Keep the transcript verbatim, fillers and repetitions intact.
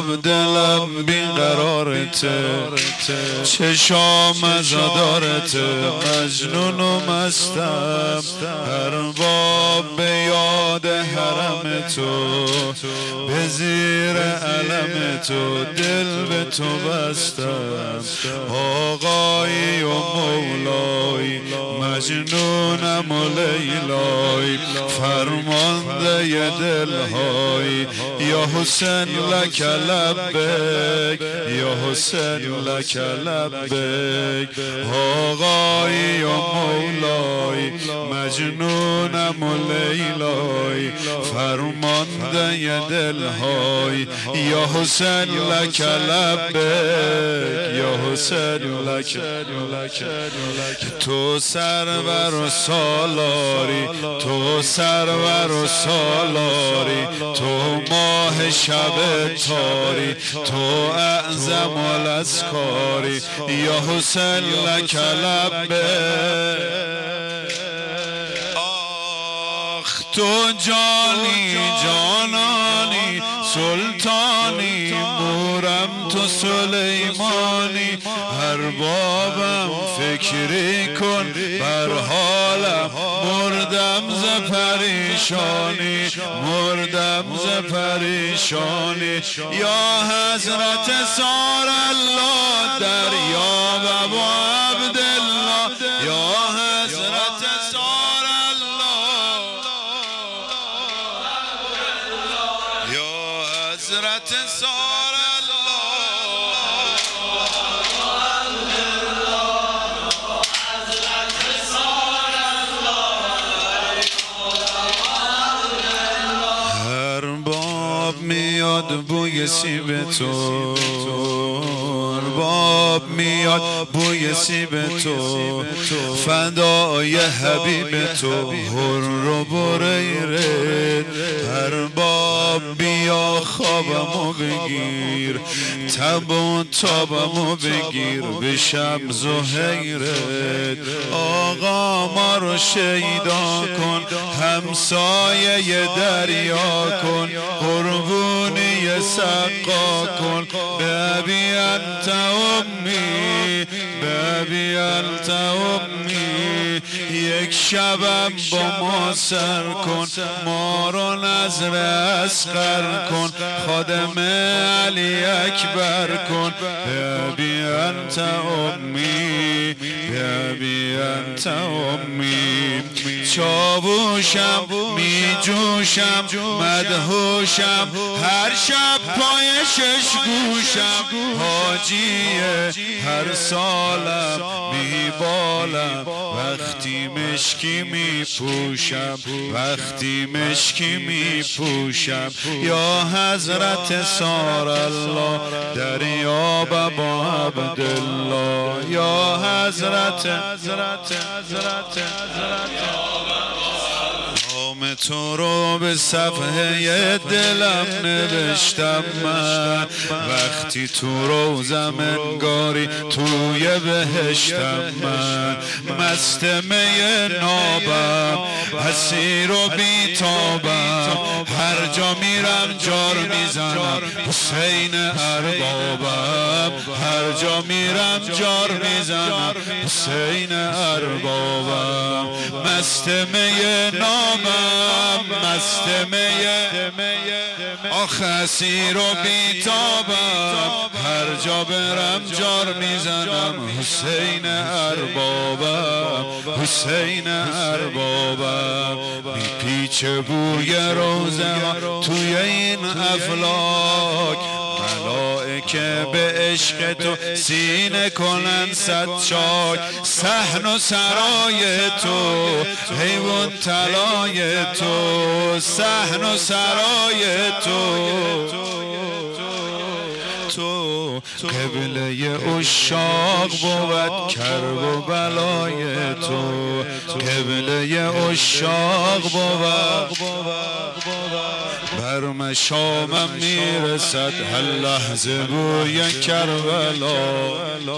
باب دلم بیقرارته، چشام ازادارته، مجنون و مستم هر باب به یاد حرم تو، به زیر علم تو دل به تو بستم. آقایی و مولای مجنونم و لیلای، فرمانده ی دلهای یا حسین لک لبیک، یا حسین لک لبیک. آقایی و مولای مجنونم و لیلای، فرمانده ی دلهای یا حسین لک لبیک، یا حسین لک لبیک. تو سرور و سالاری، تو سرور و سالاری، تو ماه شب تاری، تو اعظم الاسکاری یا حسین لک لبیک. آخ تو جانی جانانی سلطانی، مورم تو سلیمانی، هر بابم فکری کن بر حالم، مردم ز پریشانی، مردم ز پریشانی. یا حضرت سار الله دریا و عبدالله، یا حضرت سار الله، یا حضرت سار الله. هر باب میاد بوی سیب تو، باب میاد بوی سیب تو، فدای حبیب تو هر و بریرت. هر باب بیا خوابمو بگیر، تب و تابمو بگیر، بشم زهیرت. آقا ما رو شیدا کن، همسایه دریا کن، قربونی سقا کن. بابی انت امی، بابی انت امی. یک شبم با ما سر کن، ما رو نظر اصغر کن، خادم علی اکبر کن. بابی انت امی، بابی انت امی. چاووشم می جوشم مدهوشم، هر شب پای شش گوشم، حاجیه هر سالم می بالم، وقتی مشکی می پوشم، وقتی مشکی می پوشم. یا حضرت سار الله دریا با عبدالله، یا حضرت حضرت حضرت نام تو رو به صفحه دلم نوشتم من، وقتی تو روزم انگاری توی بهشتم من. مست می نابم، اسیر و بیتابم، هر جا میرم جار میزنم حسین اربابم، هر جا میرم جار میزنم حسین اربابم. مست می نامم، مست می آخ اسیر و بیتابم، هر جا برم جار میزنم حسین اربابم، حسین اربابم. میپیچه بوی روزه توی این افلاک، ملائکه به عشق تو سینه کنن صد چاک. صحن و سرای تو حیوان طلای تو، صحن و سرای تو تو قبله عشاق بود کرب و بلای تو، قبله عشاق بود بر مشامم میرسد هر لحظه بوی کربلا.